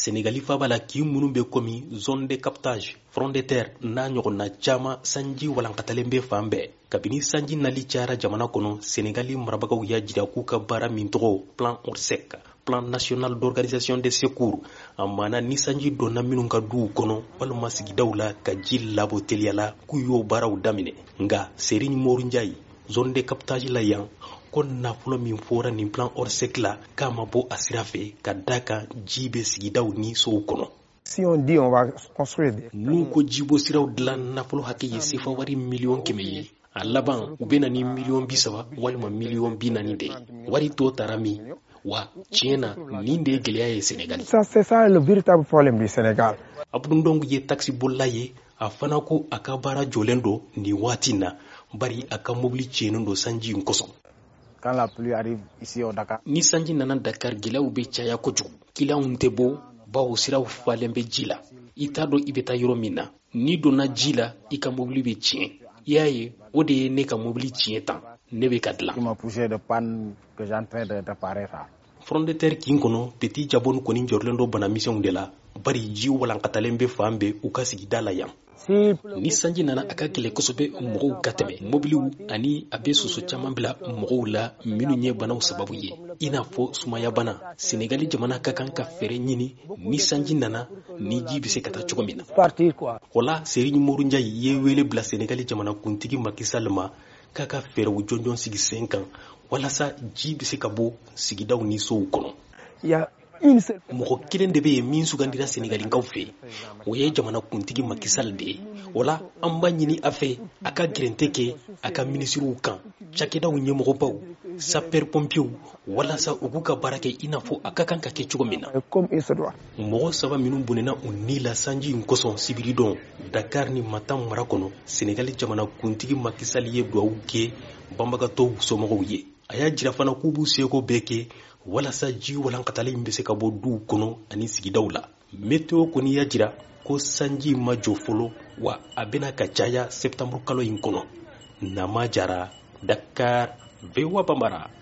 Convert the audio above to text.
Sénégali fabala k'i minnu bɛ komi zone de captage front de terre n'a ɲɔgɔnna caman sanji walankatalen bɛ fan bɛɛ kabini sanji nali cayara jamana kɔnɔ Sénégali marabagaw y'a jira k'u ka baara min tɔgɔ plan orsec plan national d'organisation des secours a maana ni sanji donna minnu ka duw kɔnɔ walima sigidaw la ka ji labɔ teliyala k'u y'o baaraw daminɛ nga Serigne Moru Njayi zone de captage la yan ko nafolo min fɔra nin plan orsec la k'a ma bɔ a sira fɛ ka da kan ji bɛ sigidaw ni sow kɔnɔ. Si on dit on va construire n'u ko jibo siraw dilan nafolo hakɛ ye sefa wari miliyɔn 100 ye a laban u bɛna ni miliyɔn 30 walima miliyɔn 40 de wari to taara min wa tiɲɛ na nin de ye gɛlɛya ye Sénégal. C'est ça le véritable problème du Sénégal. Abdou Ndongo ye taxi bolila ye a fana ko a ka baara jɔlen don nin waati na bari a ka mobili tiɲɛnen don sanji in kosɔn. Quand la pluie arrive ici au Dakar. Ni sanji nana Dakar gɛlɛyaw bɛ caya kojugu kiliyanw tɛ bɔ bawo siraw falen bɛ ji la i t'a dɔn i bɛ taa yɔrɔ min na ni donna ji la i ka mobili bɛ tiɲɛ i y'a ye o de ye ne ka mobili tiɲɛ tan ne bɛ ka dilan. Qui m'a poussé de panne que j'ai en train de réparer ça. Front de terre kin kɔnɔ petit jabon kɔni jɔrɔlen don banamisɛnw de la bari ji walankatalen bɛ fan bɛɛ u ka sigida la yan. Ni sanji nana a ka gɛlɛ kosɛbɛ mɔgɔw ka tɛmɛ mobiliw ani a bɛ soso caman bila mɔgɔw la minnu ye banaw sababu ye i n'a fɔ sumaya bana Sénégali jamana ka kan ka fɛɛrɛ ɲini ni sanji nana ni ji bɛ se ka taa cogo min na. O la Serigne Moru Njayi ye wele bila Sénégali jamana kuntigi Macky Sall ma k'a ka fɛɛrɛw jɔnjɔn sigi sen kan walasa ji bɛ se ka bɔ sigidaw ni sow kɔnɔ. Mɔgɔ kelen de bɛ yen min sugandira Sénégalikaw fɛ o ye jamana kuntigi Macky Sall de ye o la an b'a ɲini a fɛ a ka gɛrɛntɛ kɛ a ka minisiriw kan cakɛdaw ɲɛmɔgɔbaw sapeur pompiers walasa u k'u ka baara kɛ i n'a fɔ a ka kan ka kɛ cogo min na. Mɔgɔ 3 minnu bɔnɛna u ni la sanji in kosɔn sibiri dɔn Dakar ni Matam mara kɔnɔ Sénégali jamana kuntigi Macky Sall ye dugawu kɛ banbagatɔw somɔgɔw ye a y'a jira fana k'u b'u seko bɛɛ kɛ walasa ji walankatalen bɛ se ka bɔ duw kɔnɔ ani sigidaw la. Météo kɔni y'a jira ko sanji ma jɔ fɔlɔ wa a bɛna ka caya septembre kalo in kɔnɔ. Nama Jara, Dakar, VOA Bambara.